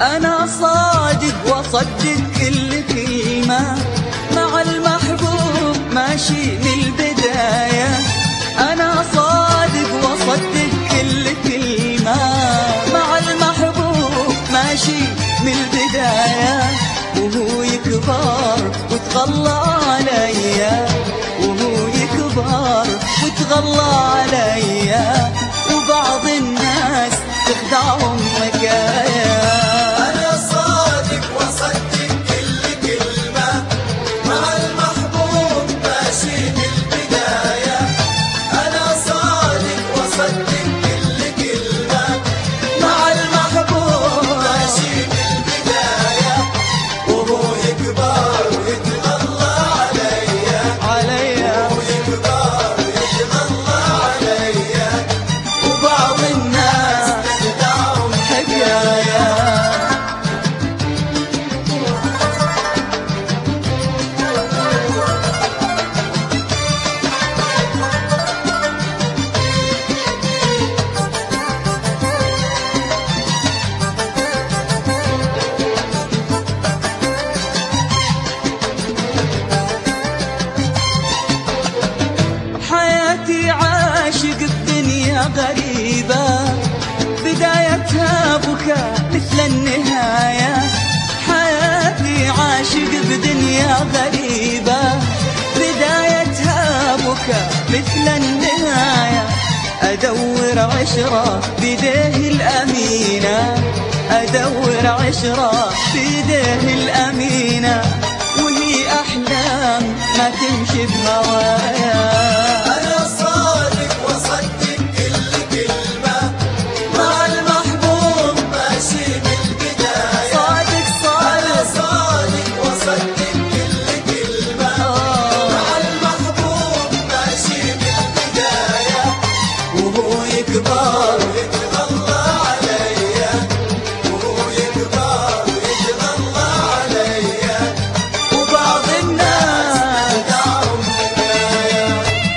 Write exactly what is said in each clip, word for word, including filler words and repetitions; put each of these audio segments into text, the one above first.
أنا صادق وأصدق كل كلمة، مع المحبوب ماشي من البداية. أنا صادق وأصدق كل كلمة، مع المحبوب ماشي من البداية. وهو يكبر وتغلى عليا، وهو يكبر وتغلى عليا، وبعض الناس تخدعهم حكاية. أنا صادق وأصدق كل كلمة، مع المحبوب ماشي من البداية. أنا صادق وأصدق كل كلمة، مع المحبوب ماشي من البداية. وهو يكبر ويتغلى عليا، عليا وهو يكبر ويتغلى عليا، وبعض الناس تدعم حكاية. حياتي عاشق بدنيا غريبة، بدايتها بكاء مثل النهاية. حياتي عاشق بدنيا غريبة، بدايتها بكاء مثل النهاية. أدور عشرة بيديه الأمينة، أدور عشرة بيديه الأمينة، وهي أحلام ما تمشي بهوايا. أنا صادق وأصدق كل كلمة، مع المحبوب ماشي من البداية. صادق أنا صادق صادق وأصدق كل كلمة، مع المحبوب ماشي من البداية. وهو يكبر ويتغلى عليا، وهو يكبر ويتغلى عليا، وبعض الناس تدعم حكاية.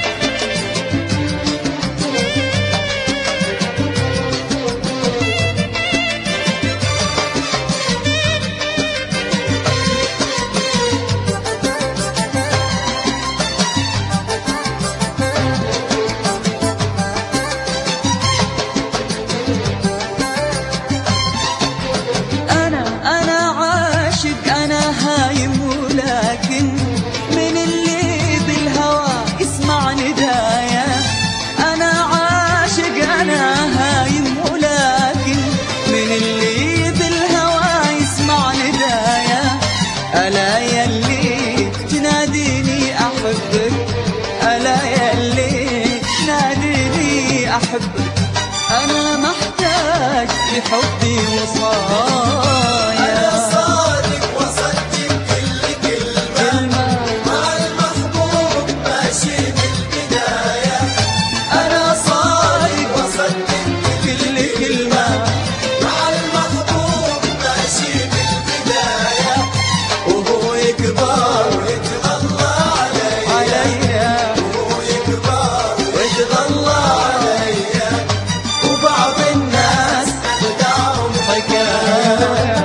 أنا أنا عاشق، أنا هايم، ولكن من اللي بالهوى يسمع ندايا. أنا عاشق أنا هايم، ولكن من اللي بالهوى يسمع ندايا. ألا يلي تناديني أحبك، ألا يلي تناديني أحبك، أنا محتاج لحبي وصايا. أنا صادق وأصدق كل كلمة، كلمة مع المحبوب ماشي من البداية. أنا صادق وأصدق كل كلمة، مع المحبوب ماشي من البداية. وهو يكبر ويتغلى عليا، عليا وهو يكبر وتغلى عليا، وبعض الناس تدعم حكاية.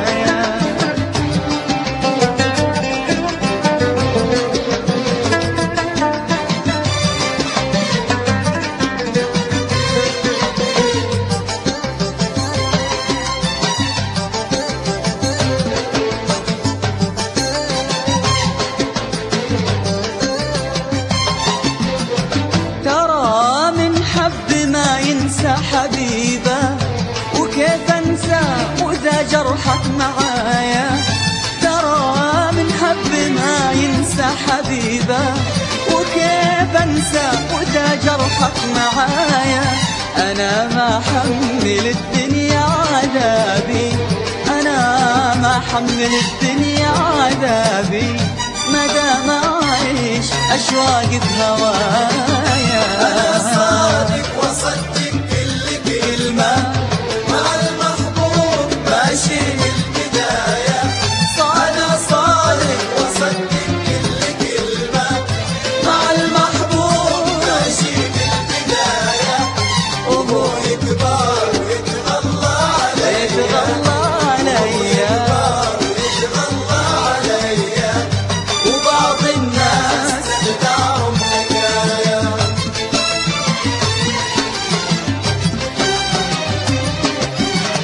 ترى من حب ما ينسى حبيبه، وكيف انسى واذا جرحك معايا. ترى من حب ما ينسى حبيبه، وكيف انسى واذا جرحك معايا. انا ما حمل الدنيا عذابي، انا ما حمل الدنيا عذابي، ما دام اعيش اشواق بهوايا.